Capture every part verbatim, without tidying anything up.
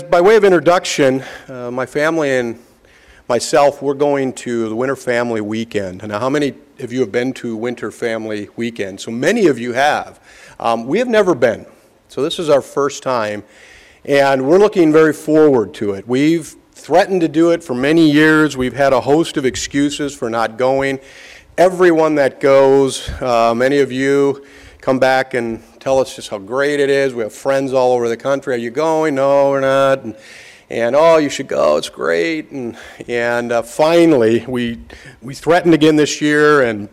By way of introduction, uh, my family and myself, we're going to the Winter Family Weekend. Now, how many of you have been to Winter Family Weekend? So many of you have. Um, we have never been. So this is our first time, and we're looking very forward to it. We've threatened to do it for many years. We've had a host of excuses for not going. Everyone that goes, uh, many of you come back and tell us just how great it is. We have friends all over the country. Are you going? No, we're not. And, and oh, you should go. It's great. And and uh, finally, we we threatened again this year. And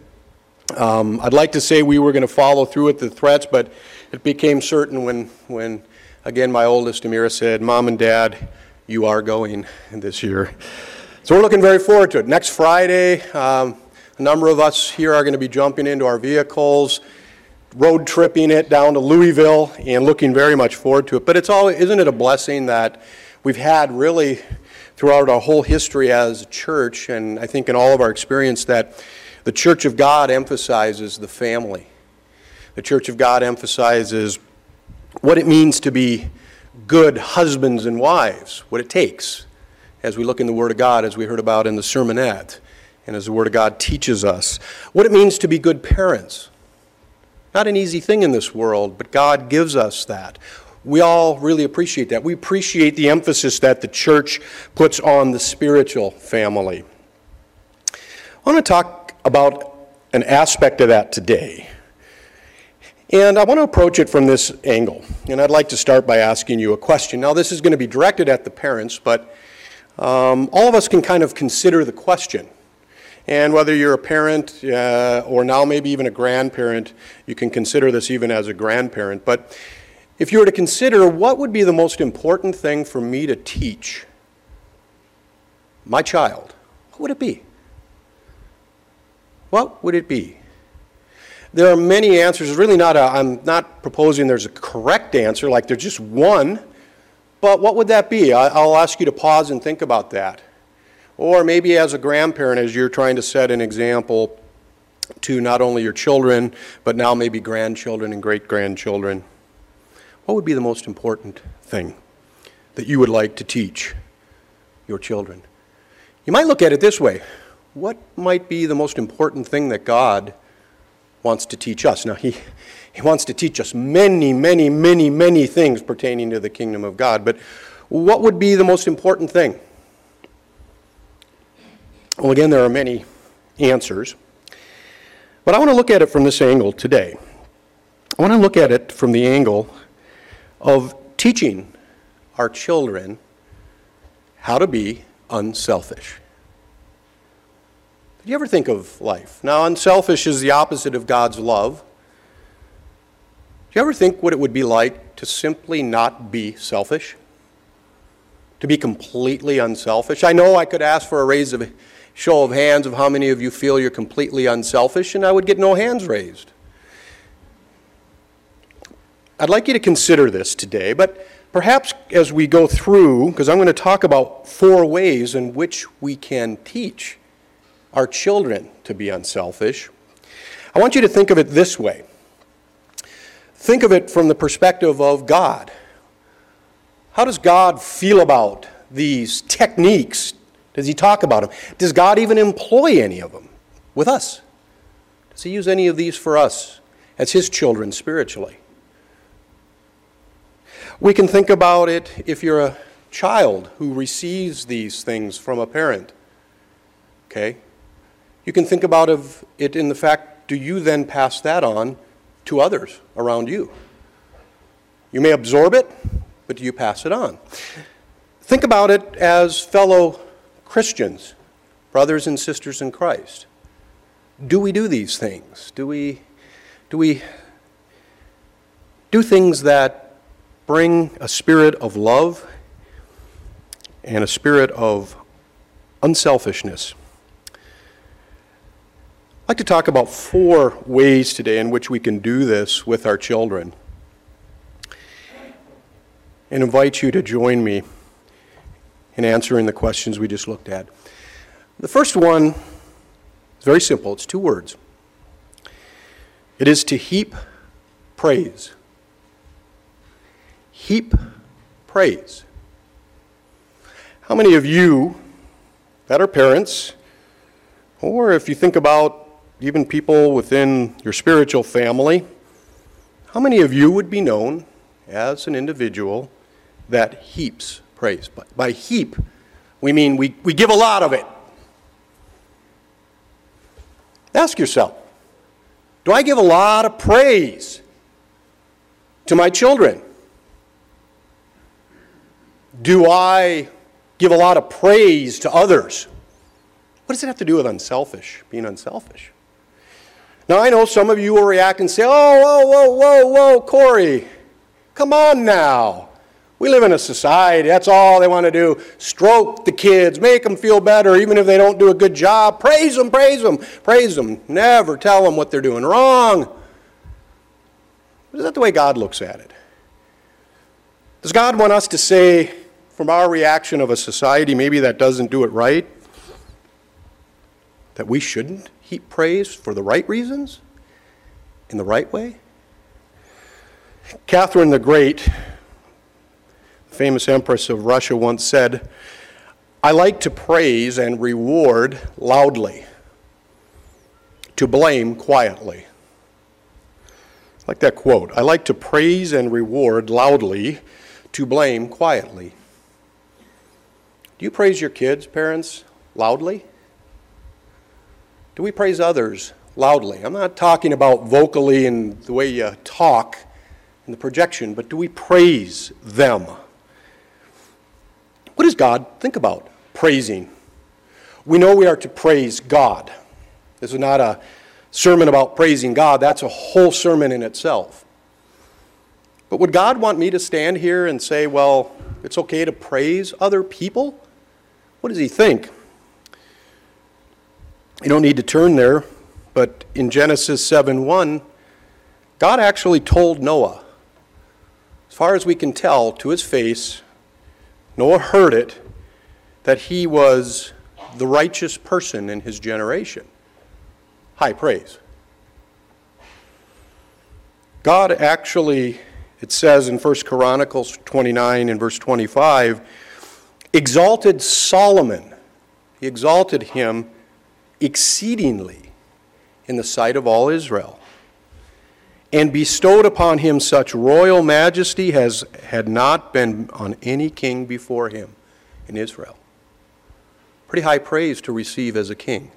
um, I'd like to say we were going to follow through with the threats, but it became certain when when again my oldest Amira said, "Mom and Dad, you are going this year." So we're looking very forward to it. Next Friday, um, a number of us here are going to be jumping into our vehicles, road tripping it down to Louisville, and looking very much forward to it. But it's all, isn't it a blessing that we've had really throughout our whole history as a church, and I think in all of our experience, that the Church of God emphasizes the family. The Church of God emphasizes what it means to be good husbands and wives, what it takes, as we look in the Word of God, as we heard about in the sermonette, and as the Word of God teaches us, what it means to be good parents. Not an easy thing in this world, but God gives us that. We all really appreciate that. We appreciate the emphasis that the church puts on the spiritual family. I want to talk about an aspect of that today. And I want to approach it from this angle. And I'd like to start by asking you a question. Now, this is going to be directed at the parents, but um, all of us can kind of consider the question. And whether you're a parent uh, or now maybe even a grandparent, you can consider this even as a grandparent. But if you were to consider what would be the most important thing for me to teach my child, what would it be? What would it be? There are many answers. It's really not a, I'm not proposing there's a correct answer, like there's just one. But what would that be? I, I'll ask you to pause and think about that. Or maybe as a grandparent, as you're trying to set an example to not only your children, but now maybe grandchildren and great-grandchildren, what would be the most important thing that you would like to teach your children? You might look at it this way. What might be the most important thing that God wants to teach us? Now, he, he wants to teach us many, many, many, many things pertaining to the kingdom of God, but what would be the most important thing? Well, again, there are many answers, but I want to look at it from this angle today. I want to look at it from the angle of teaching our children how to be unselfish. Did you ever think of life? Now, unselfish is the opposite of God's love. Do you ever think what it would be like to simply not be selfish? To be completely unselfish? I know I could ask for a raise of show of hands of how many of you feel you're completely unselfish, and I would get no hands raised. I'd like you to consider this today, but perhaps as we go through, because I'm going to talk about four ways in which we can teach our children to be unselfish, I want you to think of it this way. Think of it from the perspective of God. How does God feel about these techniques? Does he talk about them? Does God even employ any of them with us? Does he use any of these for us as his children spiritually? We can think about it if you're a child who receives these things from a parent. Okay? You can think about it in the fact, do you then pass that on to others around you? You may absorb it, but do you pass it on? Think about it as fellow Christians, brothers and sisters in Christ. Do we do these things? Do we do we do things that bring a spirit of love and a spirit of unselfishness? I'd like to talk about four ways today in which we can do this with our children, and invite you to join me in answering the questions we just looked at. The first one is very simple. It's two words. It is to heap praise. Heap praise. How many of you that are parents, or if you think about even people within your spiritual family, how many of you would be known as an individual that heaps praise? By, by heap, we mean we, we give a lot of it. Ask yourself, do I give a lot of praise to my children? Do I give a lot of praise to others? What does it have to do with unselfish, being unselfish? Now, I know some of you will react and say, oh, whoa, whoa, whoa, whoa, Corey, come on now. We live in a society, that's all they want to do. Stroke the kids, make them feel better, even if they don't do a good job. Praise them, praise them, praise them. Never tell them what they're doing wrong. But is that the way God looks at it? Does God want us to say, from our reaction of a society, maybe that doesn't do it right, that we shouldn't heap praise for the right reasons, in the right way? Catherine the Great, famous empress of Russia, once said, I like to praise and reward loudly, to blame quietly. I like that quote. I like to praise and reward loudly, to blame quietly. Do you praise your kids, parents, loudly? Do we praise others loudly? I'm not talking about vocally and the way you talk and the projection, but do we praise them? What does God think about praising? We know we are to praise God. This is not a sermon about praising God. That's a whole sermon in itself. But would God want me to stand here and say, well, it's okay to praise other people? What does he think? You don't need to turn there, but in Genesis seven one, God actually told Noah, as far as we can tell to his face, Noah heard it, that he was the righteous person in his generation. High praise. God actually, it says in First Chronicles twenty-nine and verse twenty-five, exalted Solomon. He exalted him exceedingly in the sight of all Israel, and bestowed upon him such royal majesty as had not been on any king before him in Israel. Pretty high praise to receive as a king.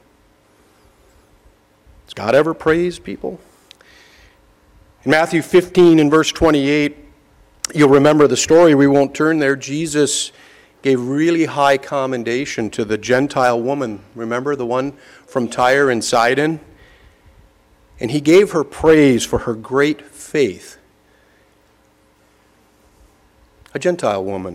Has God ever praised people? In Matthew fifteen and verse twenty-eight, you'll remember the story. We won't turn there. Jesus gave really high commendation to the Gentile woman. Remember the one from Tyre and Sidon? And he gave her praise for her great faith. A Gentile woman.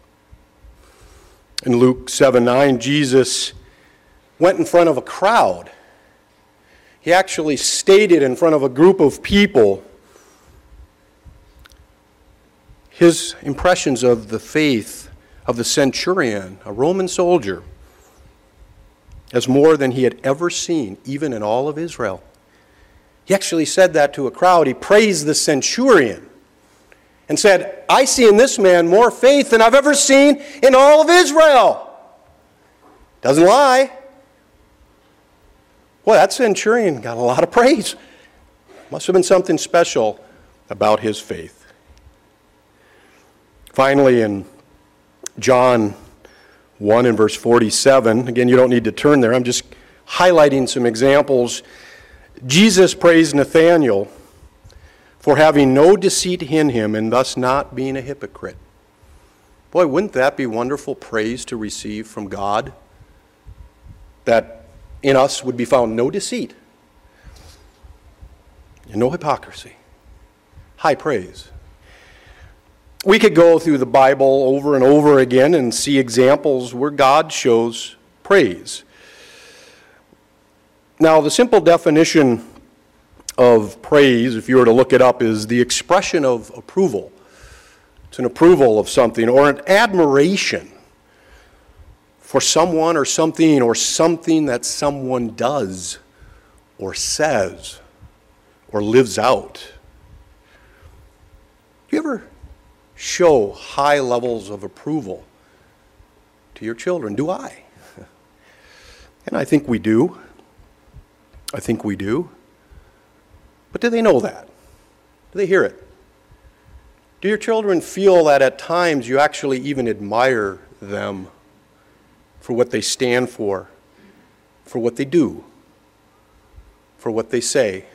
In Luke seven nine, Jesus went in front of a crowd. He actually stated in front of a group of people his impressions of the faith of the centurion, a Roman soldier, as more than he had ever seen, even in all of Israel. He actually said that to a crowd. He praised the centurion and said, I see in this man more faith than I've ever seen in all of Israel. Doesn't lie. Boy, that centurion got a lot of praise. Must have been something special about his faith. Finally, in John one and verse forty-seven, again, you don't need to turn there. I'm just highlighting some examples. Jesus praised Nathanael for having no deceit in him and thus not being a hypocrite. Boy, wouldn't that be wonderful praise to receive from God? That in us would be found no deceit and no hypocrisy. High praise. We could go through the Bible over and over again and see examples where God shows praise. Now, the simple definition of praise, if you were to look it up, is the expression of approval. It's an approval of something or an admiration for someone or something or something that someone does or says or lives out. Do you ever show high levels of approval to to your children? Do I? And I think we do. I think we do. But do they know that? Do they hear it? Do your children feel that at times you actually even admire them for what they stand for, for what they do, for what they say?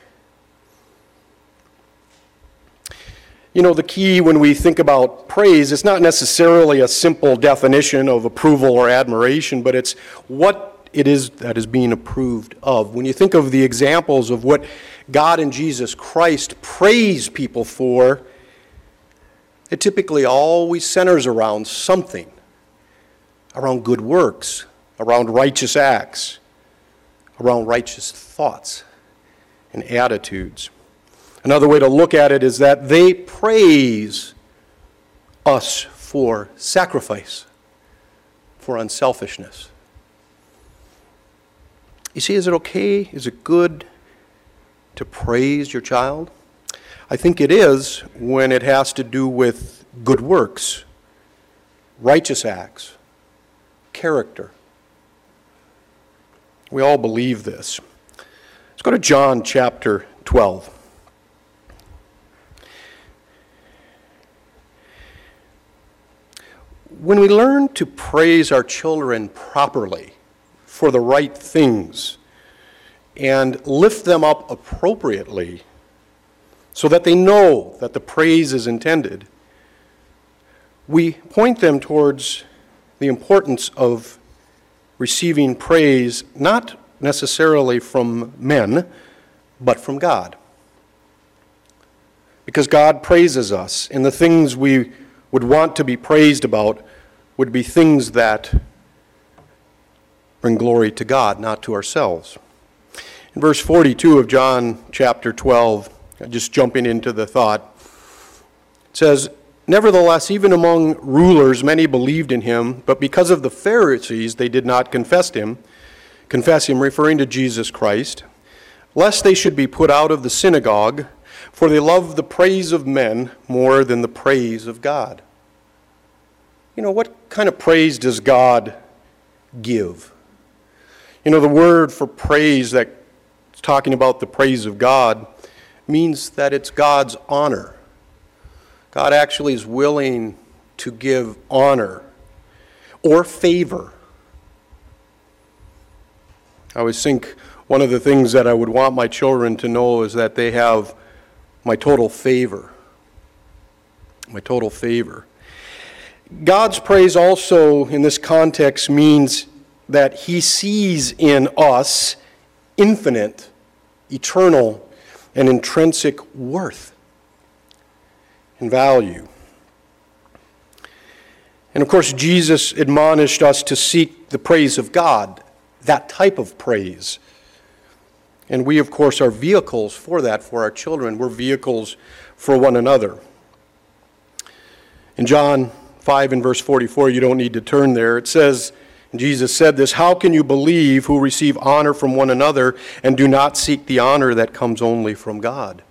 You know, the key when we think about praise, it's not necessarily a simple definition of approval or admiration, but it's what it is that is being approved of. When you think of the examples of what God and Jesus Christ praise people for, it typically always centers around something, around good works, around righteous acts, around righteous thoughts and attitudes. Another way to look at it is that they praise us for sacrifice, for unselfishness. You see, is it okay? Is it good to praise your child? I think it is when it has to do with good works, righteous acts, character. We all believe this. Let's go to John chapter twelve. When we learn to praise our children properly for the right things and lift them up appropriately so that they know that the praise is intended, we point them towards the importance of receiving praise not necessarily from men, but from God. Because God praises us, and the things we would want to be praised about would be things that bring glory to God, not to ourselves. In verse forty-two of John chapter twelve, just jumping into the thought, it says, "Nevertheless, even among rulers many believed in him, but because of the Pharisees they did not confess him, confess him, referring to Jesus Christ, lest they should be put out of the synagogue, for they love the praise of men more than the praise of God." You know, what kind of praise does God give? You know, the word for praise that's talking about the praise of God means that it's God's honor. God actually is willing to give honor or favor. I always think one of the things that I would want my children to know is that they have my total favor. My total favor. God's praise also in this context means that he sees in us infinite, eternal, and intrinsic worth and value. And of course, Jesus admonished us to seek the praise of God, that type of praise. And we, of course, are vehicles for that for our children. We're vehicles for one another. In John five and verse forty-four, you don't need to turn there. It says, Jesus said this, "How can you believe who receive honor from one another and do not seek the honor that comes only from God?"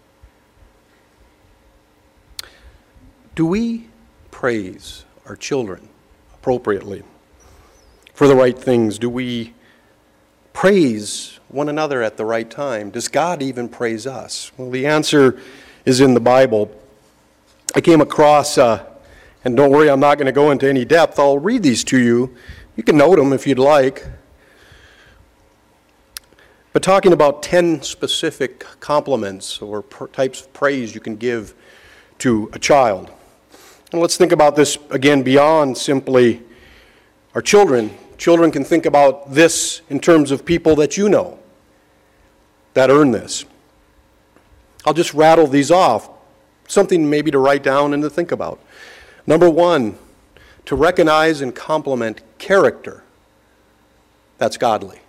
Do we praise our children appropriately for the right things? Do we praise one another at the right time? Does God even praise us? Well, the answer is in the Bible. I came across, uh, and don't worry, I'm not going to go into any depth. I'll read these to you. You can note them if you'd like. But talking about ten specific compliments or per- types of praise you can give to a child. And let's think about this again beyond simply our children. Children can think about this in terms of people that you know that earn this. I'll just rattle these off. Something maybe to write down and to think about. Number one, to recognize and compliment character. That's godly.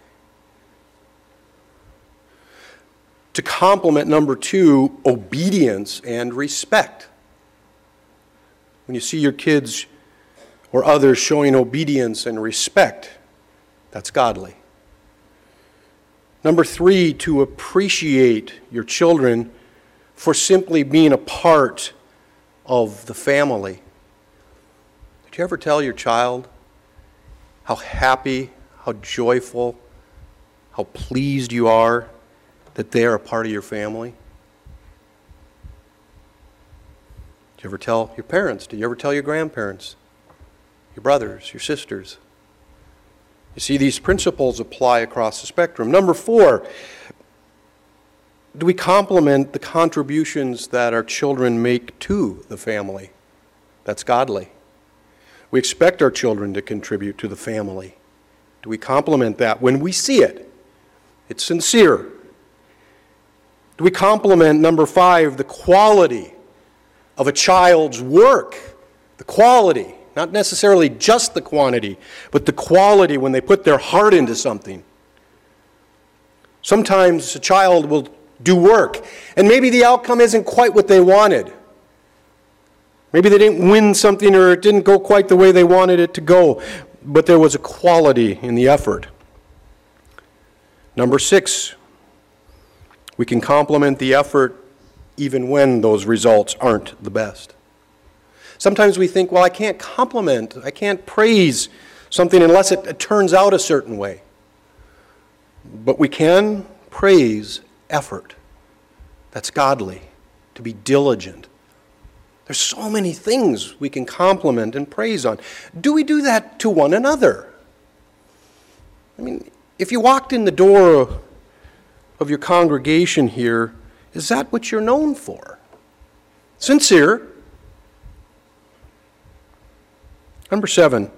To compliment, number two, obedience and respect. When you see your kids or others showing obedience and respect, that's godly. Number three, to appreciate your children for simply being a part of the family. Did you ever tell your child how happy, how joyful, how pleased you are that they are a part of your family? Do you ever tell your parents? Do you ever tell your grandparents? Your brothers, your sisters? You see, these principles apply across the spectrum. Number four, do we compliment the contributions that our children make to the family? That's godly. We expect our children to contribute to the family. Do we compliment that when we see it? It's sincere. Do we compliment, number five, the quality of a child's work? The quality, not necessarily just the quantity, but the quality when they put their heart into something. Sometimes a child will do work, and maybe the outcome isn't quite what they wanted. Maybe they didn't win something, or it didn't go quite the way they wanted it to go, but there was a quality in the effort. Number six, we can compliment the effort even when those results aren't the best. Sometimes we think, well, I can't compliment, I can't praise something unless it, it turns out a certain way. But we can praise effort. That's godly, to be diligent. There's so many things we can compliment and praise on. Do we do that to one another? I mean, if you walked in the door of your congregation here, is that what you're known for? Sincere. Number seven,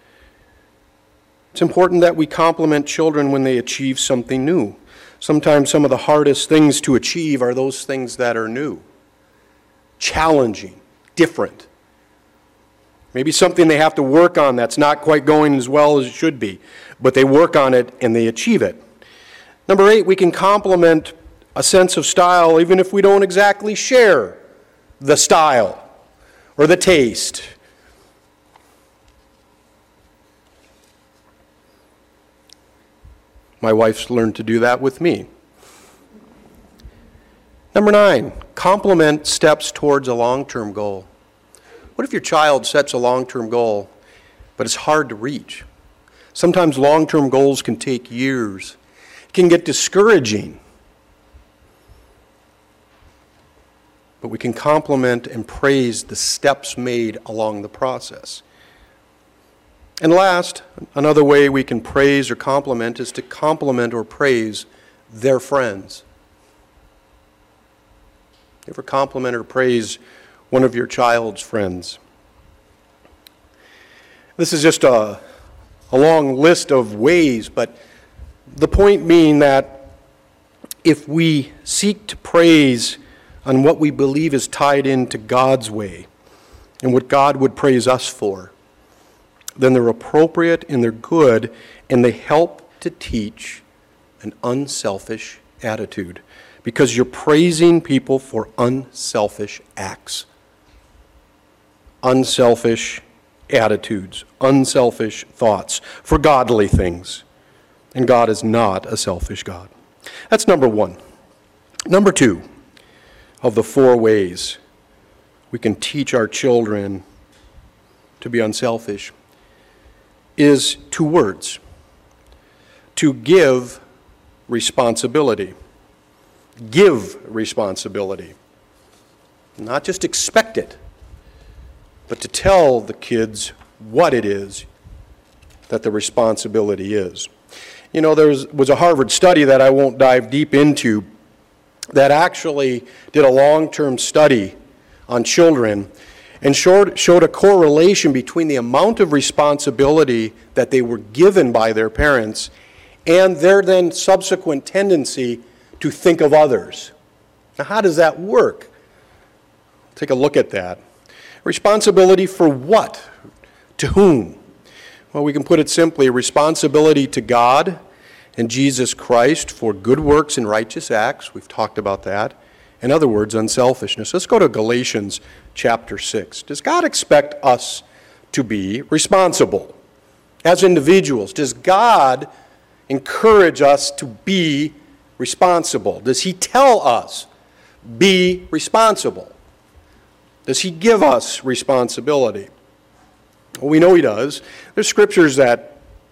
it's important that we compliment children when they achieve something new. Sometimes some of the hardest things to achieve are those things that are new, challenging, different. Maybe something they have to work on that's not quite going as well as it should be, but they work on it and they achieve it. Number eight, we can compliment a sense of style even if we don't exactly share the style or the taste. My wife's learned to do that with me. Number nine, compliment steps towards a long-term goal. What if your child sets a long-term goal, but it's hard to reach? Sometimes long-term goals can take years. It can get discouraging. But we can compliment and praise the steps made along the process. And last, another way we can praise or compliment is to compliment or praise their friends. You ever compliment or praise one of your child's friends? This is just a, a long list of ways, but the point being that if we seek to praise on what we believe is tied into God's way and what God would praise us for, then they're appropriate and they're good, and they help to teach an unselfish attitude, because you're praising people for unselfish acts, unselfish attitudes, unselfish thoughts, for godly things. And God is not a selfish God. That's number one. Number two of the four ways we can teach our children to be unselfish is two words: to give responsibility. Give responsibility. Not just expect it, but to tell the kids what it is that the responsibility is. You know, there was a Harvard study that I won't dive deep into that actually did a long-term study on children and showed, showed a correlation between the amount of responsibility that they were given by their parents and their then subsequent tendency to think of others. Now, how does that work? Take a look at that. Responsibility for what? To whom? Well, we can put it simply: responsibility to God and Jesus Christ for good works and righteous acts. We've talked about that. In other words, unselfishness. Let's go to Galatians chapter six. Does God expect us to be responsible as individuals? Does God encourage us to be responsible? Does He tell us, be responsible? Does He give us responsibility? Well, we know He does. There's scriptures that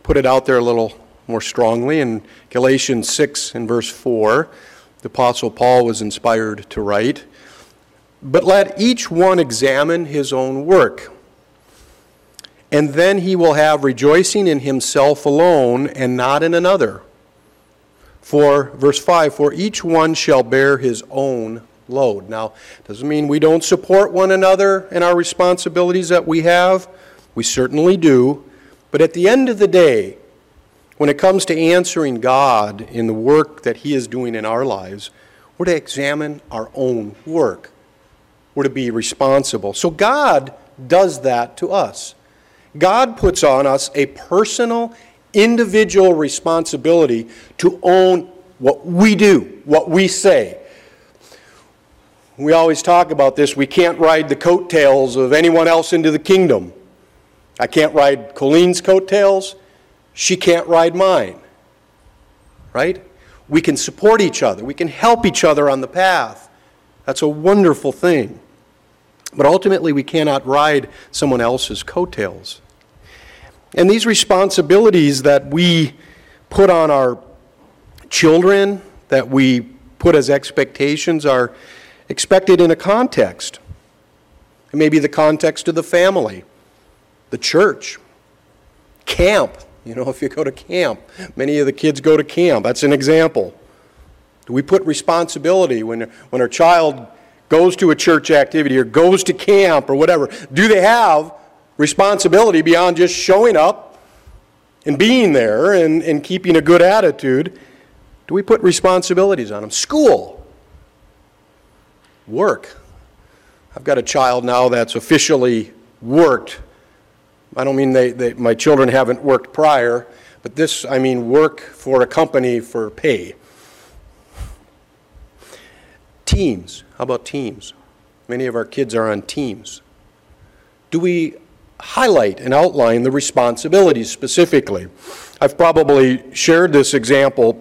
put it out there a little more strongly. In Galatians six and verse four, the Apostle Paul was inspired to write, "But let each one examine his own work, and then he will have rejoicing in himself alone and not in another. For," verse five, "for each one shall bear his own load." Now, doesn't mean we don't support one another in our responsibilities that we have. We certainly do. But at the end of the day, when it comes to answering God in the work that He is doing in our lives, we're to examine our own work. We're to be responsible. So God does that to us. God puts on us a personal, individual responsibility to own what we do, what we say. We always talk about this. We can't ride the coattails of anyone else into the kingdom. I can't ride Colleen's coattails. She can't ride mine. Right? We can support each other. We can help each other on the path. That's a wonderful thing. But ultimately, we cannot ride someone else's coattails. And these responsibilities that we put on our children, that we put as expectations, are expected in a context. It may be the context of the family, the church, camp. You know, if you go to camp, many of the kids go to camp. That's an example. Do we put responsibility when, when our child goes to a church activity or goes to camp or whatever? Do they have responsibility beyond just showing up and being there and, and keeping a good attitude? Do we put responsibilities on them? School. Work. I've got a child now that's officially worked. I don't mean they, they, my children haven't worked prior, but this, I mean work for a company for pay. Teams. How about teams? Many of our kids are on teams. Do we highlight and outline the responsibilities specifically? I've probably shared this example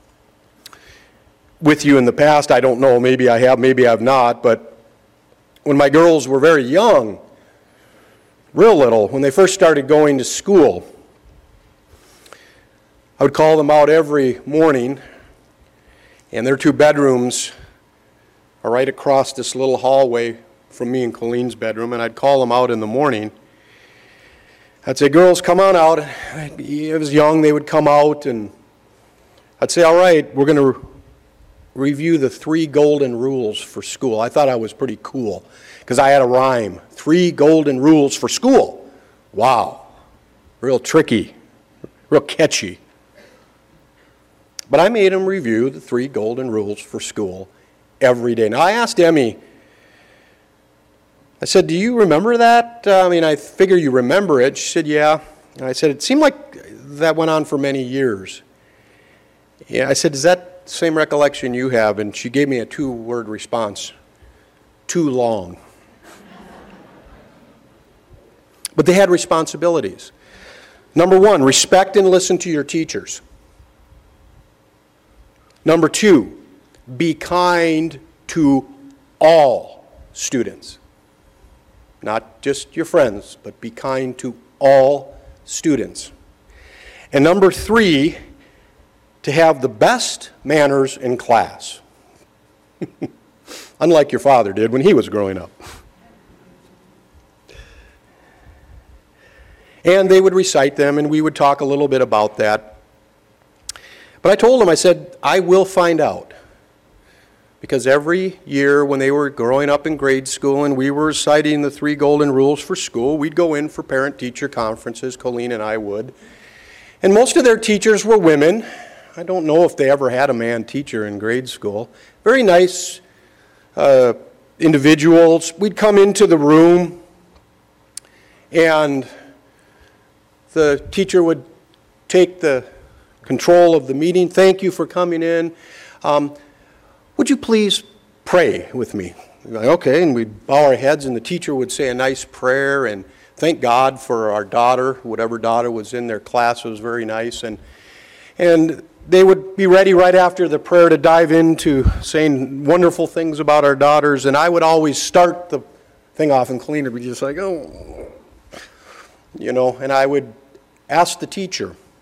with you in the past. I don't know, maybe I have, maybe I've not, but when my girls were very young, real little, when they first started going to school, I would call them out every morning, and their two bedrooms are right across this little hallway from me and Colleen's bedroom, and I'd call them out in the morning. I'd say, "Girls, come on out." It was young, they would come out, and I'd say, "All right, we're going to review the three golden rules for school." I thought I was pretty cool because I had a rhyme. Three golden rules for school. Wow. Real tricky. Real catchy. But I made them review the three golden rules for school every day. Now I asked Emmy, I said, "Do you remember that? Uh, I mean, I figure you remember it." She said, "Yeah." And I said, "It seemed like that went on for many years." Yeah, I said, "Is that the same recollection you have?" And she gave me a two-word response. Too long. But they had responsibilities. Number one, respect and listen to your teachers. Number two, be kind to all students. Not just your friends, but be kind to all students. And number three, to have the best manners in class. Unlike your father did when he was growing up. And they would recite them, and we would talk a little bit about that. But I told them, I said, I will find out. Because every year when they were growing up in grade school and we were reciting the three golden rules for school, we'd go in for parent-teacher conferences, Colleen and I would. And most of their teachers were women. I don't know if they ever had a man teacher in grade school. Very nice uh, individuals. We'd come into the room and the teacher would take the control of the meeting. "Thank you for coming in. Um, would you please pray with me?" We'd go, "Okay," and we'd bow our heads, and the teacher would say a nice prayer and thank God for our daughter, whatever daughter was in their class. It was very nice. And and they would be ready right after the prayer to dive into saying wonderful things about our daughters, and I would always start the thing off, and Colleen would be just like, "Oh," you know, and I would ask the teacher,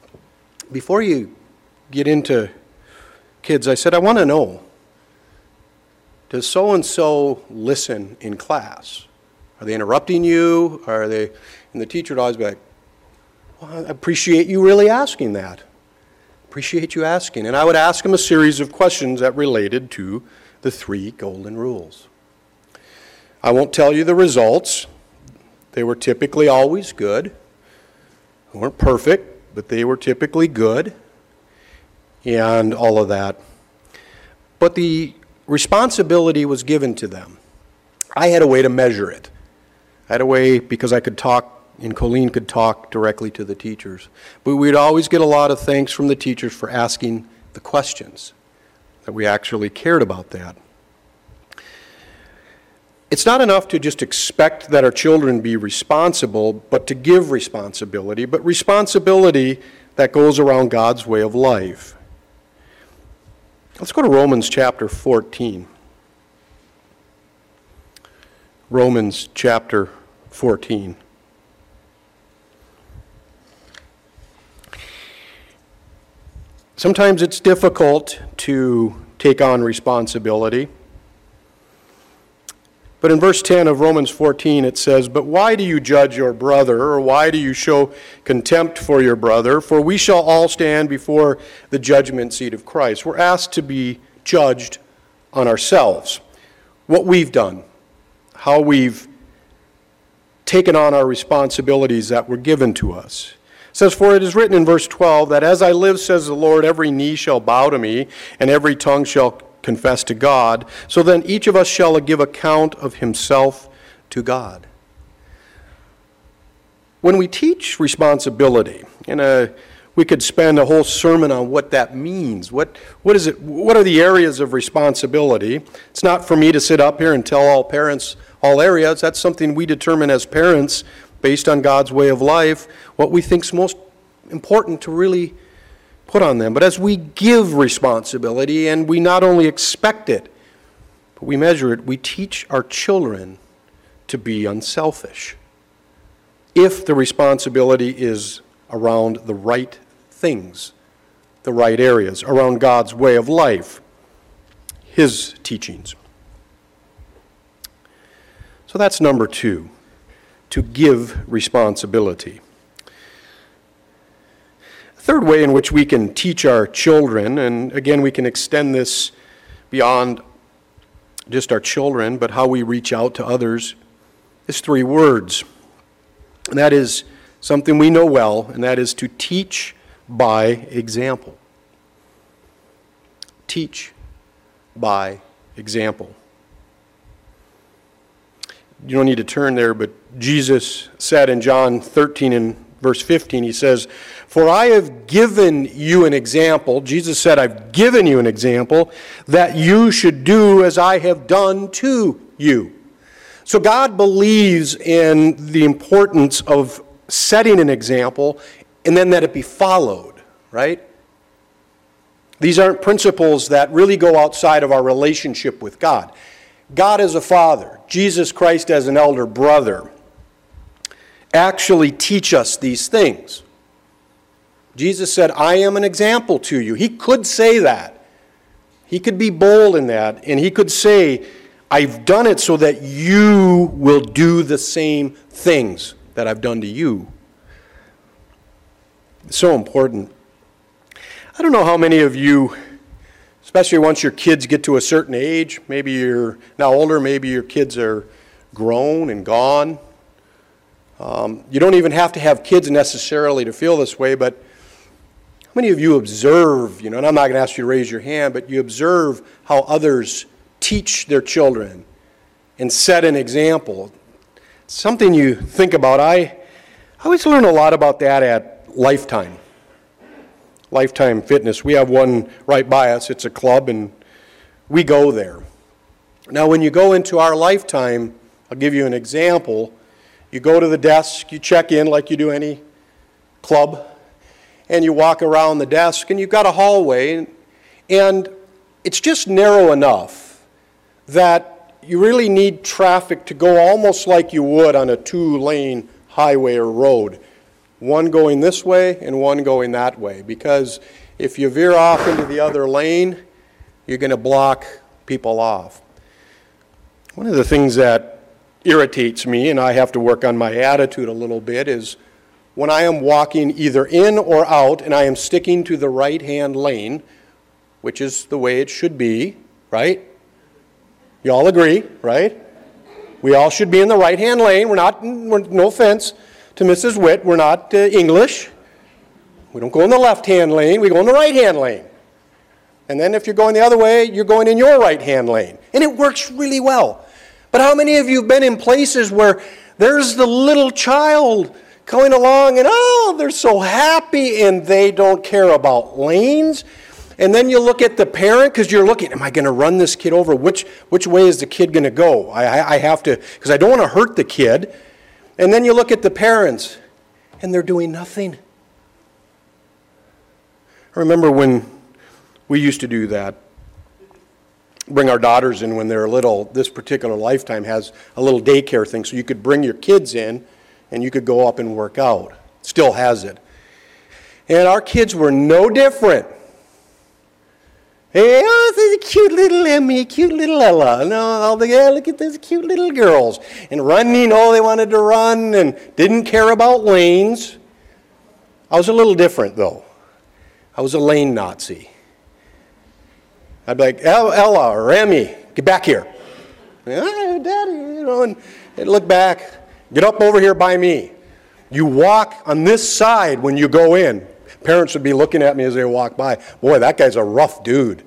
before you get into kids, I said, I want to know, does so-and-so listen in class? Are they interrupting you? Are they, and the teacher would always be like, well, I appreciate you really asking that. Appreciate you asking. And I would ask them a series of questions that related to the three golden rules. I won't tell you the results. They were typically always good. They weren't perfect, but they were typically good, and all of that. But the responsibility was given to them. I had a way to measure it. I had a way, because I could talk, and Colleen could talk directly to the teachers. But we'd always get a lot of thanks from the teachers for asking the questions, that we actually cared about that. It's not enough to just expect that our children be responsible, but to give responsibility, but responsibility that goes around God's way of life. Let's go to Romans chapter fourteen. Romans chapter fourteen. Sometimes it's difficult to take on responsibility. But in verse ten of Romans fourteen it says, "But why do you judge your brother, or why do you show contempt for your brother? For we shall all stand before the judgment seat of Christ." We're asked to be judged on ourselves, what we've done, how we've taken on our responsibilities that were given to us. It says, "For it is written in verse twelve, that as I live, says the Lord, every knee shall bow to me, and every tongue shall confess to God. So then each of us shall give account of himself to God." When we teach responsibility, and uh, we could spend a whole sermon on what that means. What what is it? What are the areas of responsibility? It's not for me to sit up here and tell all parents all areas. That's something we determine as parents based on God's way of life, what we think is most important to really put on them. But as we give responsibility, and we not only expect it, but we measure it, we teach our children to be unselfish. If the responsibility is around the right things, the right areas, around God's way of life, His teachings. So that's number two, to give responsibility. Third way in which we can teach our children, and again we can extend this beyond just our children, but how we reach out to others, is three words. And that is something we know well, and that is to teach by example. Teach by example. You don't need to turn there, but Jesus said in John thirteen and verse fifteen, he says, "For I have given you an example," Jesus said, "I've given you an example, that you should do as I have done to you." So God believes in the importance of setting an example, and then that it be followed, right? These aren't principles that really go outside of our relationship with God. God as a father, Jesus Christ as an elder brother, actually teach us these things. Jesus said, "I am an example to you." He could say that. He could be bold in that, and he could say, "I've done it so that you will do the same things that I've done to you." It's so important. I don't know how many of you, especially once your kids get to a certain age, maybe you're now older, maybe your kids are grown and gone. Um, you don't even have to have kids necessarily to feel this way, but how many of you observe, you know, and I'm not going to ask you to raise your hand, but you observe how others teach their children and set an example? Something you think about. I, I always learn a lot about that at Lifetime. Lifetime Fitness. We have one right by us. It's a club, and we go there. Now, when you go into our Lifetime, I'll give you an example. You go to the desk, you check in like you do any club, and you walk around the desk, and you've got a hallway, and it's just narrow enough that you really need traffic to go almost like you would on a two-lane highway or road. one going this way and one going that way, because if you veer off into the other lane, you're going to block people off. One of the things that irritates me, and I have to work on my attitude a little bit, is when I am walking either in or out and I am sticking to the right-hand lane, which is the way it should be, right? You all agree, right? We all should be in the right-hand lane. We're not, we're, no offense to Missus Witt, we're not uh, English. We don't go in the left-hand lane, we go in the right-hand lane. And then if you're going the other way, you're going in your right-hand lane. And it works really well. But how many of you have been in places where there's the little child going along and, oh, they're so happy and they don't care about lanes? And then you look at the parent because you're looking, am I going to run this kid over? Which, which way is the kid going to go? I, I have to, because I don't want to hurt the kid. And then you look at the parents and they're doing nothing. I remember when we used to do that. Bring our daughters in when they're little. This particular Lifetime has a little daycare thing, so you could bring your kids in and you could go up and work out. Still has it. And our kids were no different. Hey, oh, there's a cute little Emmy, cute little Ella. No, all the, yeah, look at those cute little girls. And running, oh, they wanted to run and didn't care about lanes. I was a little different, though. I was a lane Nazi. I'd be like, Ella or Emmy, get back here. Ah, Daddy, you know, and they'd look back, get up over here by me. You walk on this side when you go in. Parents would be looking at me as they walk by. Boy, that guy's a rough dude.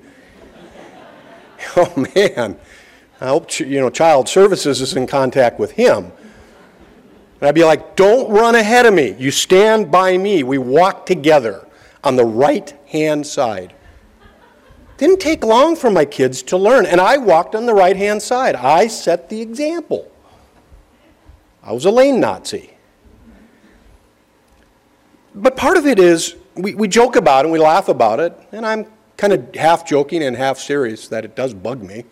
Oh, man. I hope, you know, Child Services is in contact with him. And I'd be like, don't run ahead of me. You stand by me. We walk together on the right-hand side. Didn't take long for my kids to learn, and I walked on the right-hand side. I set the example. I was a lane Nazi. But part of it is, we, we joke about it and we laugh about it, and I'm kind of half joking and half serious that it does bug me.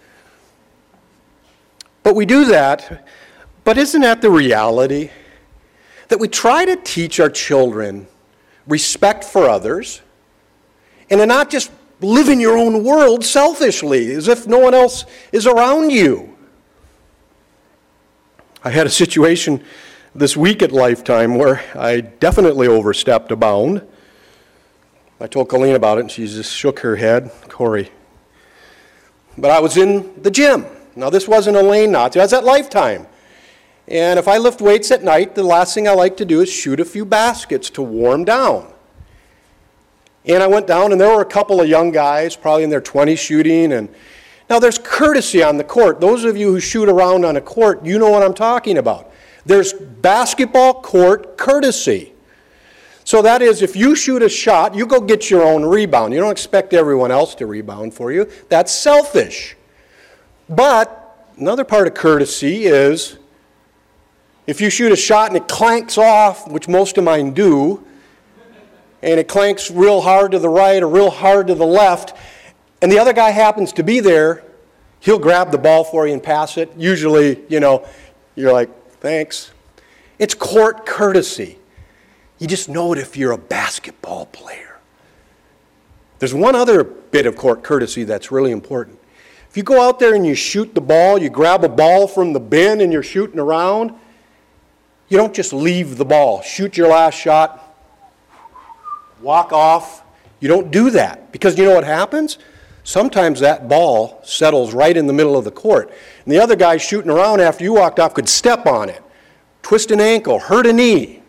But we do that, but isn't that the reality? That we try to teach our children respect for others, and to not just live in your own world selfishly, as if no one else is around you. I had a situation this week at Lifetime where I definitely overstepped a bound. I told Colleen about it, and she just shook her head. Corey. But I was in the gym. Now, this wasn't a lane Nazi. I was at Lifetime. And if I lift weights at night, the last thing I like to do is shoot a few baskets to warm down. And I went down, and there were a couple of young guys, probably in their twenties, shooting. And now, there's courtesy on the court. Those of you who shoot around on a court, you know what I'm talking about. There's basketball court courtesy. So that is, if you shoot a shot, you go get your own rebound. You don't expect everyone else to rebound for you. That's selfish. But another part of courtesy is, if you shoot a shot and it clanks off, which most of mine do, and it clanks real hard to the right or real hard to the left, and the other guy happens to be there, he'll grab the ball for you and pass it. Usually, you know, you're like, thanks. It's court courtesy. You just know it if you're a basketball player. There's one other bit of court courtesy that's really important. If you go out there and you shoot the ball, you grab a ball from the bin and you're shooting around, you don't just leave the ball. Shoot your last shot, walk off. You don't do that, because you know what happens? Sometimes that ball settles right in the middle of the court. And the other guy shooting around after you walked off could step on it, twist an ankle, hurt a knee.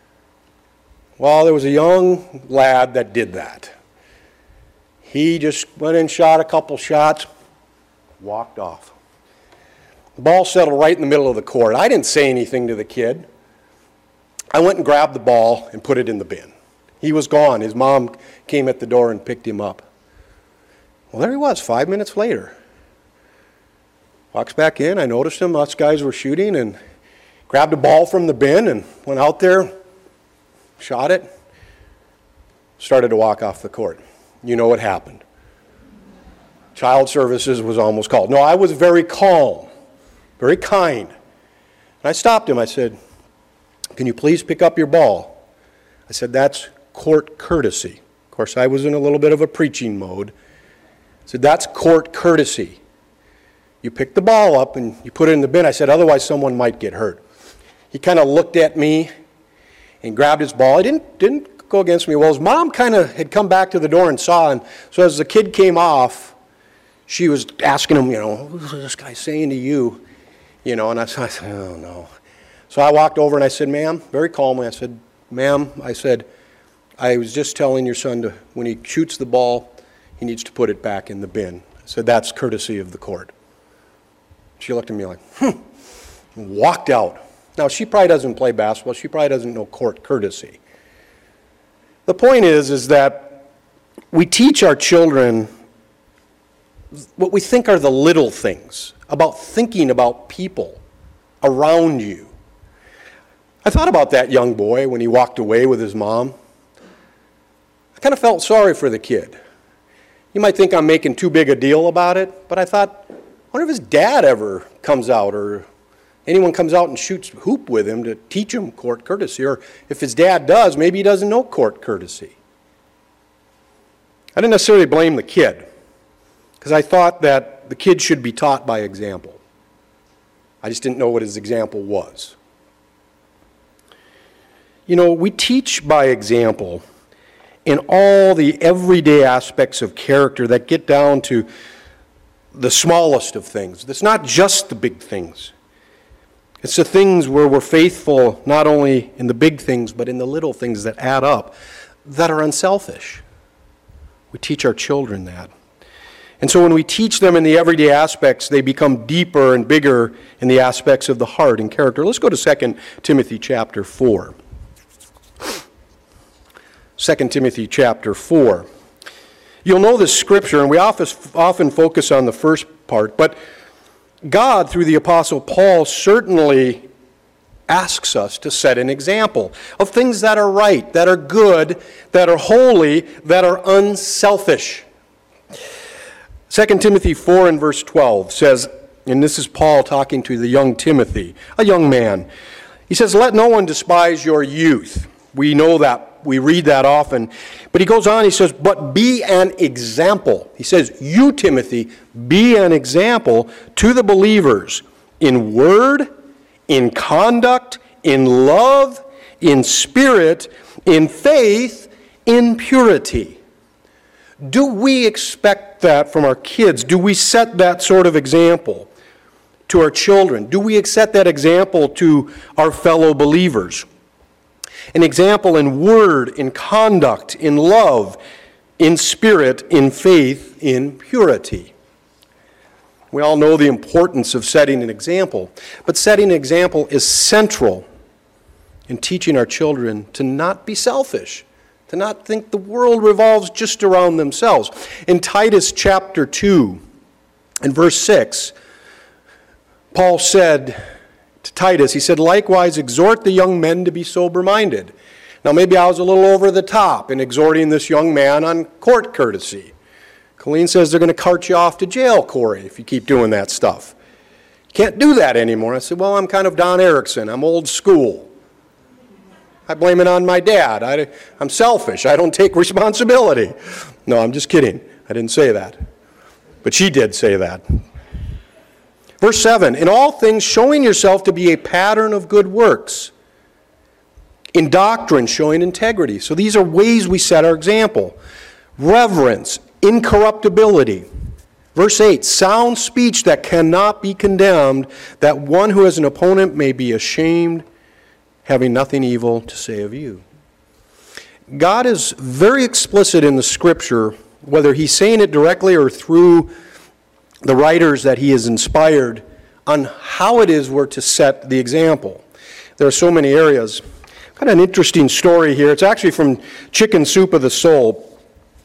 Well, there was a young lad that did that. He just went and shot a couple shots, walked off. The ball settled right in the middle of the court. I didn't say anything to the kid. I went and grabbed the ball and put it in the bin. He was gone. His mom came at the door and picked him up. Well, there he was, five minutes later. Walks back in. I noticed him. Us guys were shooting, and grabbed a ball from the bin and went out there, shot it, started to walk off the court. You know what happened. Child Services was almost called. No, I was very calm, very kind. And I stopped him. I said, can you please pick up your ball? I said, that's court courtesy. Of course, I was in a little bit of a preaching mode. I said, that's court courtesy. You pick the ball up and you put it in the bin. I said, otherwise someone might get hurt. He kind of looked at me and grabbed his ball. He didn't, didn't go against me. Well, his mom kind of had come back to the door and saw, and so as the kid came off, she was asking him, you know, what's this guy saying to you? You know, and I said, oh, no. So I walked over and I said, ma'am, very calmly, I said, ma'am, I said, I was just telling your son to, when he shoots the ball, he needs to put it back in the bin. I said, that's courtesy of the court. She looked at me like, hmm, and walked out. Now, she probably doesn't play basketball. She probably doesn't know court courtesy. The point is, is that we teach our children what we think are the little things, about thinking about people around you. I thought about that young boy when he walked away with his mom. I kind of felt sorry for the kid. You might think I'm making too big a deal about it, but I thought, I wonder if his dad ever comes out or anyone comes out and shoots hoop with him to teach him court courtesy. Or if his dad does, maybe he doesn't know court courtesy. I didn't necessarily blame the kid, because I thought that the kid should be taught by example. I just didn't know what his example was. You know, we teach by example in all the everyday aspects of character that get down to the smallest of things. It's not just the big things. It's the things where we're faithful not only in the big things, but in the little things that add up, that are unselfish. We teach our children that. And so when we teach them in the everyday aspects, they become deeper and bigger in the aspects of the heart and character. Let's go to Second Timothy chapter four. Second Timothy chapter four. You'll know this scripture, and we often, often focus on the first part, but God, through the Apostle Paul, certainly asks us to set an example of things that are right, that are good, that are holy, that are unselfish. Second Timothy four and verse twelve says, and this is Paul talking to the young Timothy, a young man. He says, let no one despise your youth. We know that. We read that often. But he goes on, he says, but be an example. He says, you, Timothy, be an example to the believers in word, in conduct, in love, in spirit, in faith, in purity. Do we expect that from our kids? Do we set that sort of example to our children? Do we set that example to our fellow believers? An example in word, in conduct, in love, in spirit, in faith, in purity. We all know the importance of setting an example, but setting an example is central in teaching our children to not be selfish, to not think the world revolves just around themselves. In Titus chapter two and verse six, Paul said to Titus, he said, likewise exhort the young men to be sober-minded. Now maybe I was a little over the top in exhorting this young man on court courtesy. Colleen says they're going to cart you off to jail, Corey, if you keep doing that stuff. You can't do that anymore. I said, well, I'm kind of Don Erickson. I'm old school. I blame it on my dad. I, I'm selfish. I don't take responsibility. No, I'm just kidding. I didn't say that. But she did say that. Verse seven, in all things showing yourself to be a pattern of good works. In doctrine, showing integrity. So these are ways we set our example. Reverence, incorruptibility. Verse eight, sound speech that cannot be condemned, that one who has an opponent may be ashamed, having nothing evil to say of you. God is very explicit in the Scripture, whether he's saying it directly or through the writers that he has inspired, on how it is we're to set the example. There are so many areas. I've got an interesting story here. It's actually from Chicken Soup of the Soul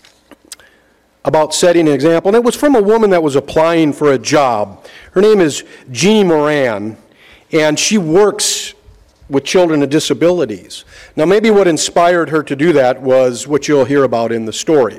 about setting an example. And it was from a woman that was applying for a job. Her name is Jeannie Moran, and she works with children with disabilities. Now maybe what inspired her to do that was what you'll hear about in the story.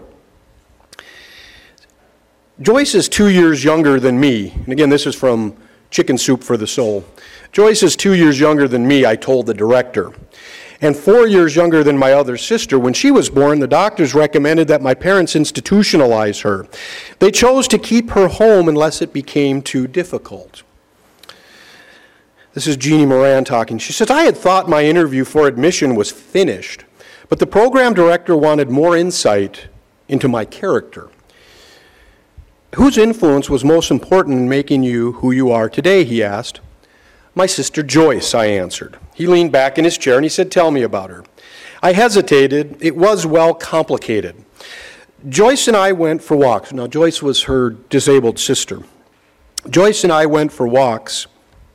Joyce is two years younger than me. And again, this is from Chicken Soup for the Soul. Joyce is two years younger than me, I told the director. and four years younger than my other sister. When she was born, the doctors recommended that my parents institutionalize her. They chose to keep her home unless it became too difficult. This is Jeannie Moran talking. She says, I had thought my interview for admission was finished, but the program director wanted more insight into my character. Whose influence was most important in making you who you are today, he asked. My sister Joyce, I answered. He leaned back in his chair and he said, tell me about her. I hesitated. It was, well, complicated. Joyce and I went for walks. Now, Joyce was her disabled sister. Joyce and I went for walks.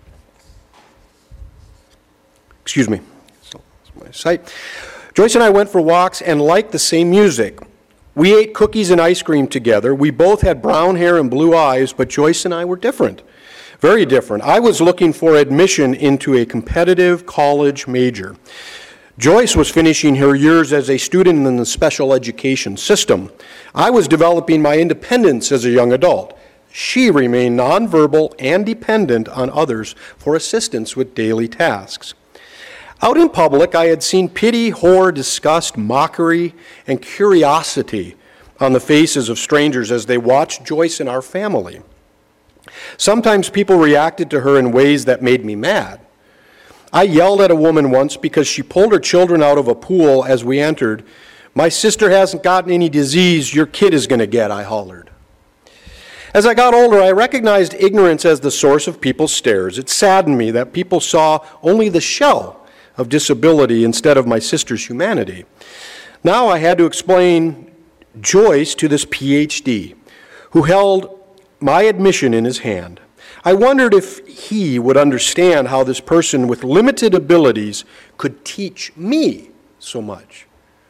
Excuse me. That's my sight. Joyce and I went for walks and liked the same music. We ate cookies and ice cream together. We both had brown hair and blue eyes, but Joyce and I were different. Very different. I was looking for admission into a competitive college major. Joyce was finishing her years as a student in the special education system. I was developing my independence as a young adult. She remained nonverbal and dependent on others for assistance with daily tasks. Out in public, I had seen pity, horror, disgust, mockery, and curiosity on the faces of strangers as they watched Joyce and our family. Sometimes people reacted to her in ways that made me mad. I yelled at a woman once because she pulled her children out of a pool as we entered. My sister hasn't gotten any disease your kid is going to get, I hollered. As I got older, I recognized ignorance as the source of people's stares. It saddened me that people saw only the shell of disability instead of my sister's humanity. Now I had to explain Joyce to this P H D who held my admission in his hand. I wondered if he would understand how this person with limited abilities could teach me so much.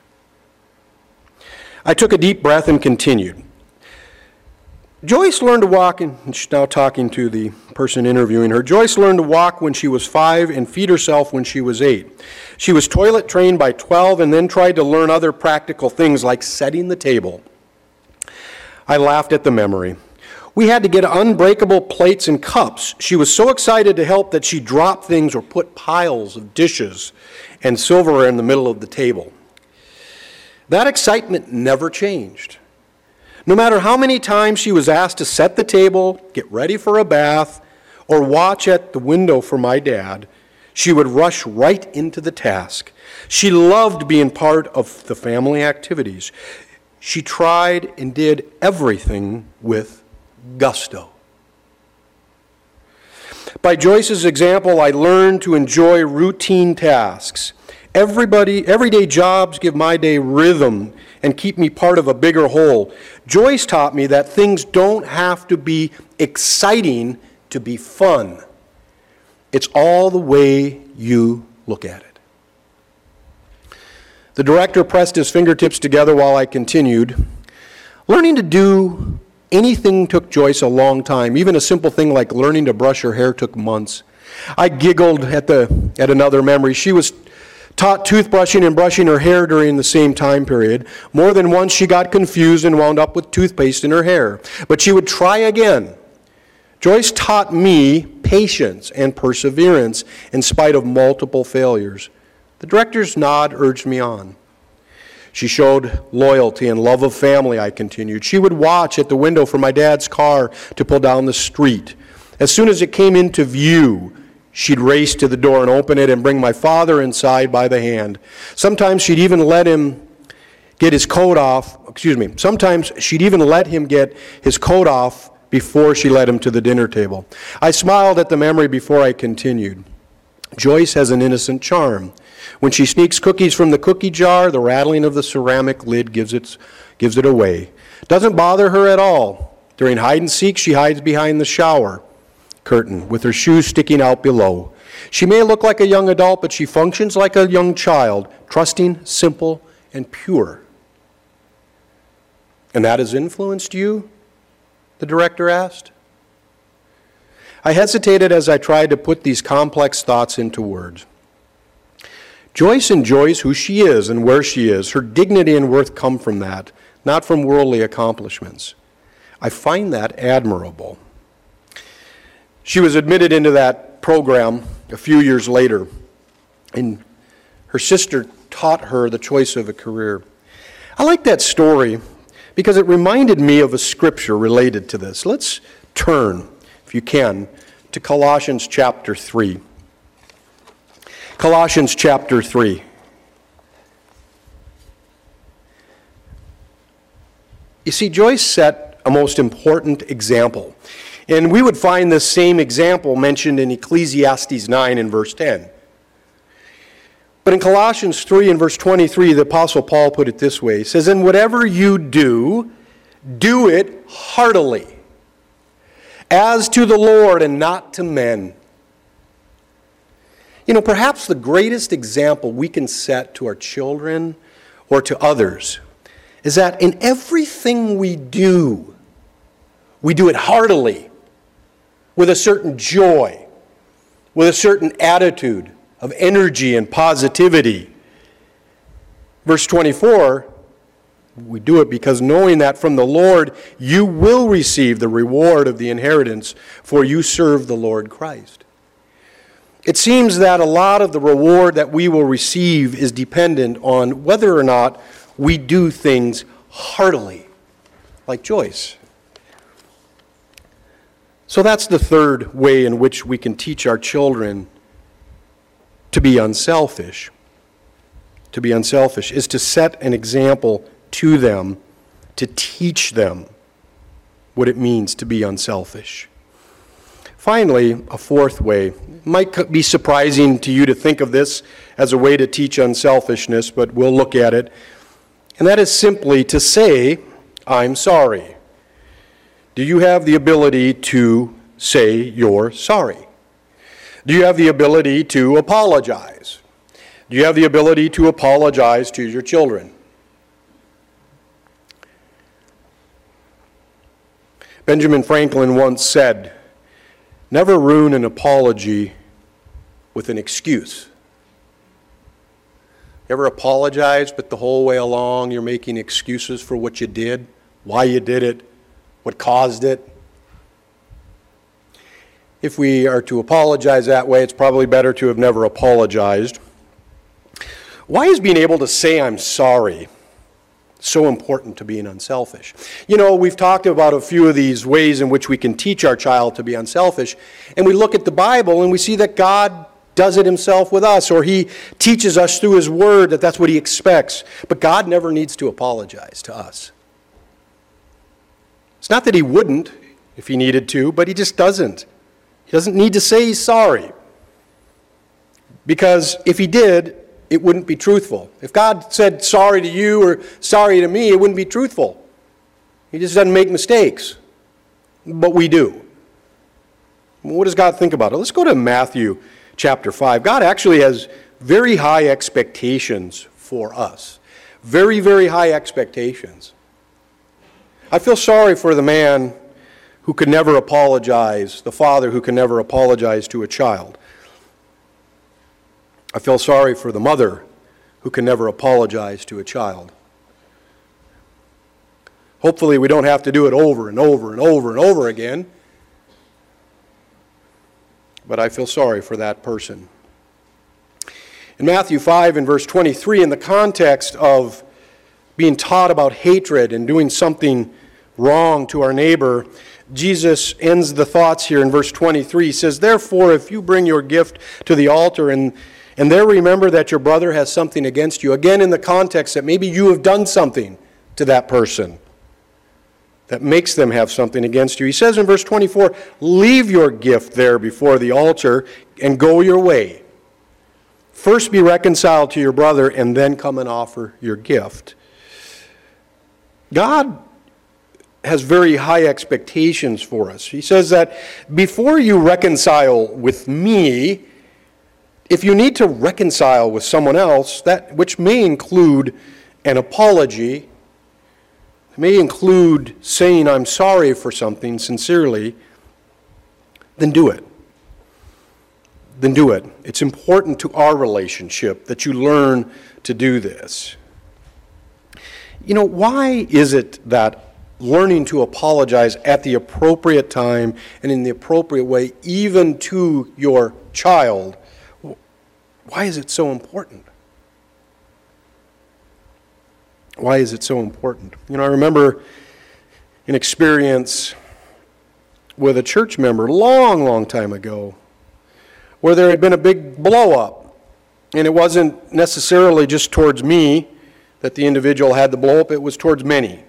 I took a deep breath and continued. Joyce learned to walk, and she's now talking to the person interviewing her. Joyce learned to walk when she was five and feed herself when she was eight. She was toilet trained by twelve and then tried to learn other practical things like setting the table. I laughed at the memory. We had to get unbreakable plates and cups. She was so excited to help that she dropped things or put piles of dishes and silverware in the middle of the table. That excitement never changed. No matter how many times she was asked to set the table, get ready for a bath, or watch at the window for my dad, she would rush right into the task. She loved being part of the family activities. She tried and did everything with gusto. By Joyce's example, I learned to enjoy routine tasks. Everybody, everyday jobs give my day rhythm and keep me part of a bigger whole. Joyce taught me that things don't have to be exciting to be fun. It's all the way you look at it. The director pressed his fingertips together while I continued. Learning to do anything took Joyce a long time. Even a simple thing like learning to brush her hair took months. I giggled at the at another memory. She was taught toothbrushing and brushing her hair during the same time period. More than once she got confused and wound up with toothpaste in her hair. But she would try again. Joyce taught me patience and perseverance in spite of multiple failures. The director's nod urged me on. She showed loyalty and love of family, I continued. She would watch at the window for my dad's car to pull down the street. As soon as it came into view, she'd race to the door and open it and bring my father inside by the hand. Sometimes she'd even let him get his coat off, excuse me, sometimes she'd even let him get his coat off before she led him to the dinner table. I smiled at the memory before I continued. Joyce has an innocent charm. When she sneaks cookies from the cookie jar, the rattling of the ceramic lid gives it, gives it away. Doesn't bother her at all. During hide and seek, she hides behind the shower curtain with her shoes sticking out below. She may look like a young adult, but she functions like a young child, trusting, simple, and pure. And that has influenced you? The director asked. I hesitated as I tried to put these complex thoughts into words. Joyce enjoys who she is and where she is. Her dignity and worth come from that, not from worldly accomplishments. I find that admirable. She was admitted into that program a few years later. And Her sister taught her the choice of a career. I like that story because it reminded me of a scripture related to this. Let's turn, if you can, to Colossians chapter three. Colossians chapter three. You see, Joyce set a most important example. And we would find this same example mentioned in Ecclesiastes nine and verse ten. But in Colossians three and verse twenty-three, the Apostle Paul put it this way. He says, "And whatever you do, do it heartily, as to the Lord and not to men." You know, perhaps the greatest example we can set to our children or to others is that in everything we do, we do it heartily, with a certain joy, with a certain attitude of energy and positivity. Verse twenty-four, we do it because knowing that from the Lord you will receive the reward of the inheritance, for you serve the Lord Christ. It seems that a lot of the reward that we will receive is dependent on whether or not we do things heartily, like Joyce. So that's the third way in which we can teach our children to be unselfish. To be unselfish is to set an example to them, to teach them what it means to be unselfish. Finally, a fourth way. It might be surprising to you to think of this as a way to teach unselfishness, but we'll look at it. And that is simply to say, "I'm sorry." Do you have the ability to say you're sorry? Do you have the ability to apologize? Do you have the ability to apologize to your children? Benjamin Franklin once said, "Never ruin an apology with an excuse." You ever apologize, but the whole way along you're making excuses for what you did, why you did it, what caused it? If we are to apologize that way, it's probably better to have never apologized. Why is being able to say "I'm sorry" so important to being unselfish? You know, we've talked about a few of these ways in which we can teach our child to be unselfish, and we look at the Bible and we see that God does it himself with us, or he teaches us through his word that that's what he expects. But God never needs to apologize to us. It's not that he wouldn't if he needed to, but he just doesn't. He doesn't need to say he's sorry. Because if he did, it wouldn't be truthful. If God said sorry to you or sorry to me, it wouldn't be truthful. He just doesn't make mistakes. But we do. What does God think about it? Let's go to Matthew chapter five. God actually has very high expectations for us. Very, very high expectations. I feel sorry for the man who could never apologize, the father who can never apologize to a child. I feel sorry for the mother who can never apologize to a child. Hopefully we don't have to do it over and over and over and over again. But I feel sorry for that person. In Matthew five and verse twenty-three, in the context of being taught about hatred and doing something wrong to our neighbor, Jesus ends the thoughts here in verse twenty-three. He says, "Therefore, if you bring your gift to the altar and, and there remember that your brother has something against you," again in the context that maybe you have done something to that person that makes them have something against you. He says in verse twenty-four, "Leave your gift there before the altar and go your way. First be reconciled to your brother and then come and offer your gift." God has very high expectations for us. He says that before you reconcile with me, if you need to reconcile with someone else, that which may include an apology, may include saying "I'm sorry" for something sincerely, then do it. Then do it. It's important to our relationship that you learn to do this. You know, why is it that learning to apologize at the appropriate time and in the appropriate way, even to your child, why is it so important? Why is it so important? You know, I remember an experience with a church member long, long time ago where there had been a big blow-up. And it wasn't necessarily just towards me that the individual had the blow-up, it was towards many.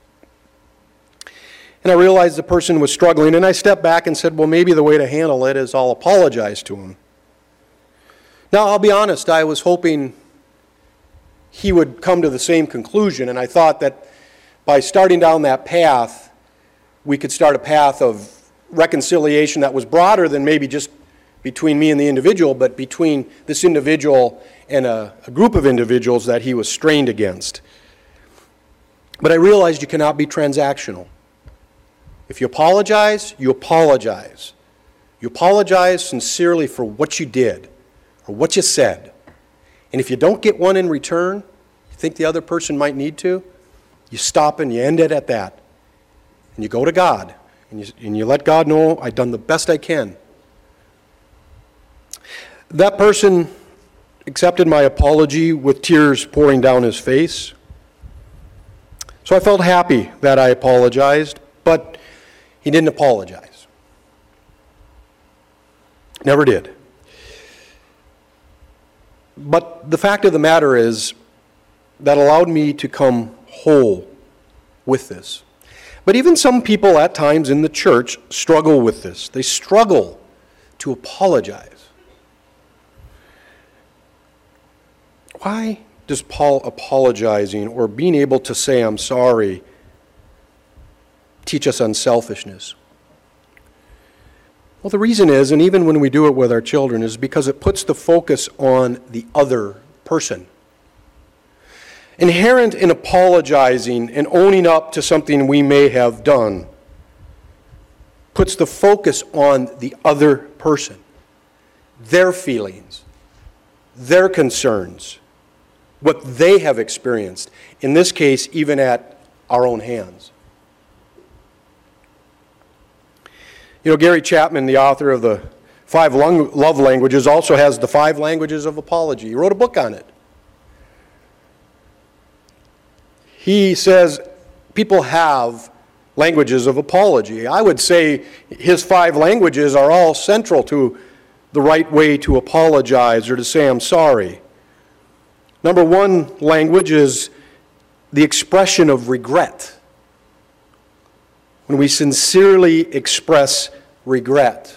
And I realized the person was struggling, and I stepped back and said, well, maybe the way to handle it is I'll apologize to him. Now, I'll be honest, I was hoping he would come to the same conclusion, and I thought that by starting down that path, we could start a path of reconciliation that was broader than maybe just between me and the individual, but between this individual and a, a group of individuals that he was strained against. But I realized you cannot be transactional. If you apologize, you apologize. You apologize sincerely for what you did or what you said. And if you don't get one in return, you think the other person might need to, you stop and you end it at that. And you go to God, and you, and you let God know, I've done the best I can. That person accepted my apology with tears pouring down his face. So I felt happy that I apologized, but he didn't apologize. Never did. But the fact of the matter is that allowed me to come whole with this. But even some people at times in the church struggle with this. They struggle to apologize. Why does Paul apologizing or being able to say I'm sorry teach us unselfishness? Well, the reason is, and even when we do it with our children, is because it puts the focus on the other person. Inherent in apologizing and owning up to something we may have done puts the focus on the other person, their feelings, their concerns, what they have experienced, in this case, even at our own hands. You know, Gary Chapman, the author of the Five Love Languages, also has the Five Languages of Apology. He wrote a book on it. He says people have languages of apology. I would say his five languages are all central to the right way to apologize or to say I'm sorry. Number one language is the expression of regret. When we sincerely express regret.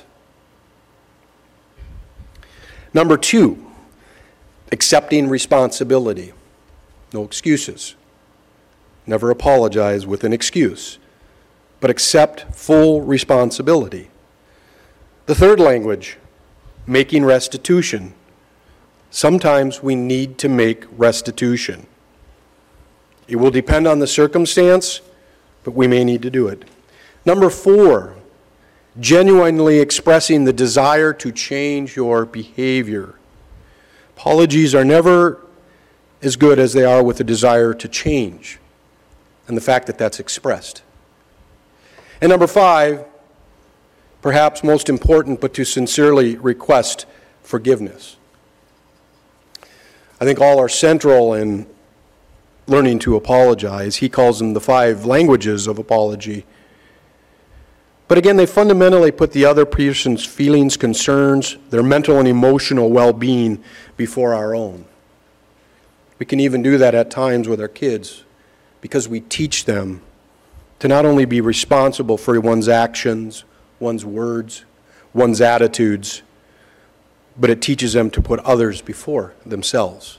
Number two, accepting responsibility. No excuses. Never apologize with an excuse, but accept full responsibility. The third language, making restitution. Sometimes we need to make restitution. It will depend on the circumstance, but we may need to do it. Number four, genuinely expressing the desire to change your behavior. Apologies are never as good as they are with the desire to change and the fact that that's expressed. And number five, perhaps most important, but to sincerely request forgiveness. I think all are central in learning to apologize. He calls them the five languages of apology. But again, they fundamentally put the other person's feelings, concerns, their mental and emotional well-being before our own. We can even do that at times with our kids because we teach them to not only be responsible for one's actions, one's words, one's attitudes, but it teaches them to put others before themselves.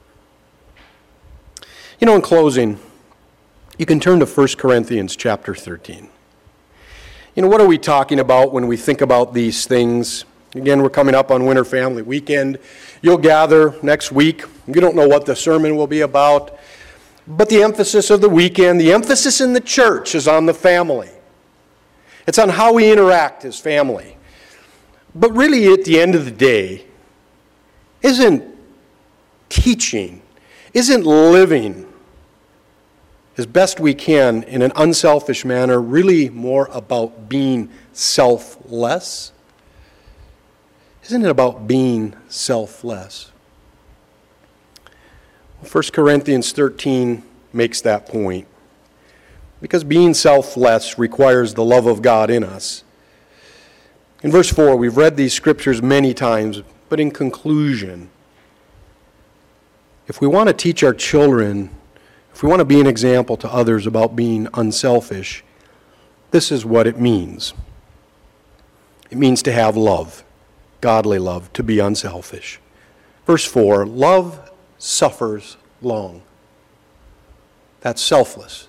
You know, in closing, you can turn to First Corinthians chapter thirteen. You know, what are we talking about when we think about these things? Again, we're coming up on Winter Family Weekend. You'll gather next week. You don't know what the sermon will be about, but the emphasis of the weekend, the emphasis in the church is on the family. It's on how we interact as family. But really, at the end of the day, isn't teaching, isn't living as best we can in an unselfish manner really more about being selfless? Isn't it about being selfless? First Corinthians thirteen makes that point. Because being selfless requires the love of God in us. In verse four, we've read these scriptures many times, but in conclusion, if we want to teach our children, if we want to be an example to others about being unselfish, this is what it means. It means to have love, godly love, to be unselfish. Verse four, love suffers long. That's selfless.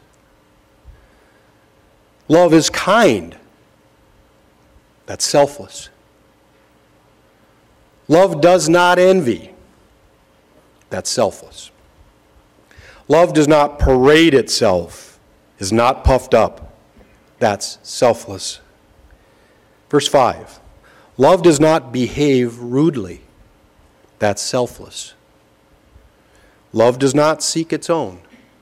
Love is kind. That's selfless. Love does not envy. That's selfless. Love does not parade itself, is not puffed up. That's selfless. Verse five, love does not behave rudely. That's selfless. Love does not seek its own.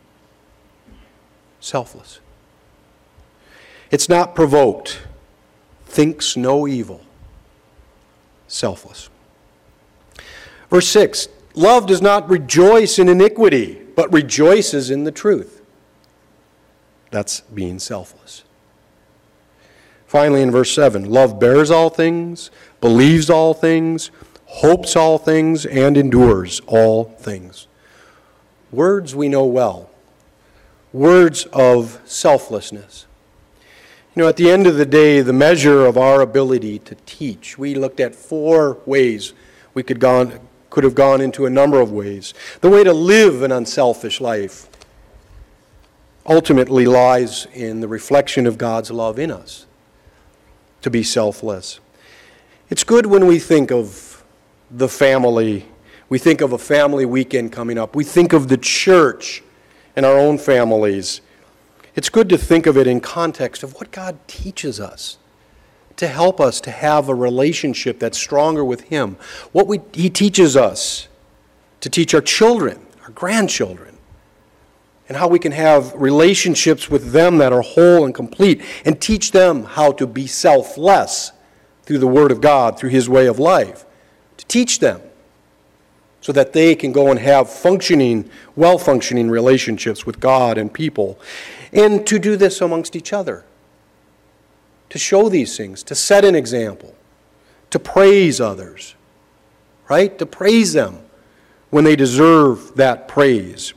Selfless. It's not provoked, thinks no evil. Selfless. Verse six, love does not rejoice in iniquity, but rejoices in the truth. That's being selfless. Finally, in verse seven, love bears all things, believes all things, hopes all things, and endures all things. Words we know well. Words of selflessness. You know, at the end of the day, the measure of our ability to teach, we looked at four ways we could gone, could have gone into a number of ways. The way to live an unselfish life ultimately lies in the reflection of God's love in us, to be selfless. It's good when we think of the family, we think of a family weekend coming up, we think of the church and our own families. It's good to think of it in context of what God teaches us to help us to have a relationship that's stronger with Him. What we, He teaches us to teach our children, our grandchildren, and how we can have relationships with them that are whole and complete, and teach them how to be selfless through the Word of God, through His way of life. To teach them so that they can go and have functioning, well-functioning relationships with God and people. And to do this amongst each other. To show these things, to set an example, to praise others, right? To praise them when they deserve that praise.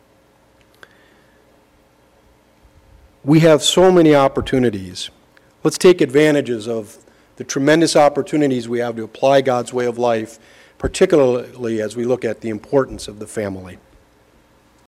We have so many opportunities. Let's take advantages of the tremendous opportunities we have to apply God's way of life, particularly as we look at the importance of the family.